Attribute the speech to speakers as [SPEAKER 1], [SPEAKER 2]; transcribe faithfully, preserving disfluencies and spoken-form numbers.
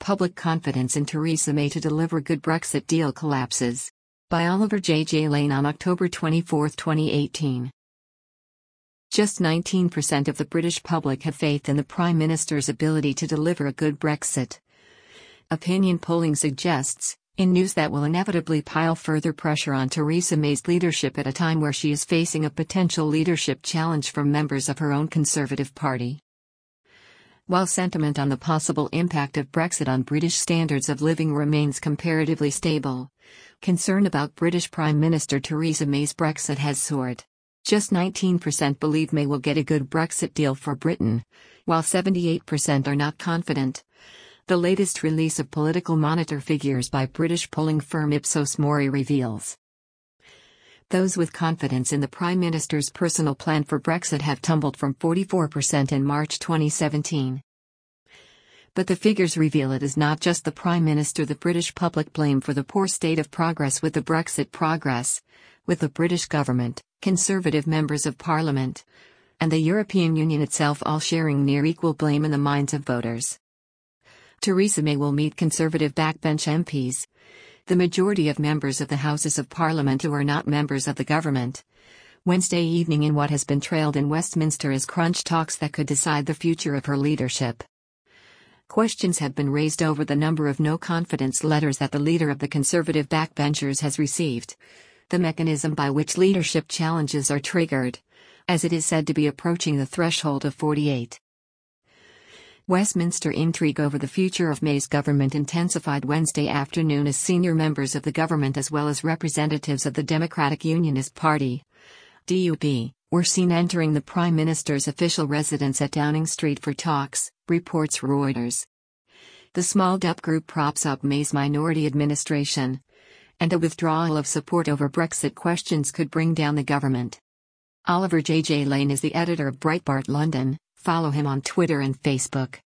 [SPEAKER 1] public confidence in Theresa May to deliver a good Brexit deal collapses. By Oliver J. J. Lane on October twenty-fourth, twenty eighteen. Just nineteen percent of the British public have faith in the Prime Minister's ability to deliver a good Brexit. Opinion polling suggests, in news that will inevitably pile further pressure on Theresa May's leadership at a time where she is facing a potential leadership challenge from members of her own Conservative Party. While sentiment on the possible impact of Brexit on British standards of living remains comparatively stable, concern about British Prime Minister Theresa May's Brexit has soared. Just nineteen percent believe May will get a good Brexit deal for Britain, while seventy-eight percent are not confident. The latest release of Political Monitor figures by British polling firm Ipsos Mori reveals. Those with confidence in the Prime Minister's personal plan for Brexit have tumbled from forty-four percent in March twenty seventeen. But the figures reveal it is not just the Prime Minister the British public blame for the poor state of progress with the Brexit progress, with the British government, Conservative members of Parliament, and the European Union itself all sharing near equal blame in the minds of voters. Theresa May will meet Conservative backbench M Ps, the majority of members of the Houses of Parliament who are not members of the government, Wednesday evening in what has been trailed in Westminster as crunch talks that could decide the future of her leadership. Questions have been raised over the number of no-confidence letters that the leader of the Conservative backbenchers has received, the mechanism by which leadership challenges are triggered, as it is said to be approaching the threshold of forty-eight. Westminster intrigue over the future of May's government intensified Wednesday afternoon as senior members of the government as well as representatives of the Democratic Unionist Party, D U P, were seen entering the Prime Minister's official residence at Downing Street for talks, reports Reuters. The small-up group props up May's minority administration, and a withdrawal of support over Brexit questions could bring down the government. Oliver J. J. Lane is the editor of Breitbart London. Follow him on Twitter and Facebook.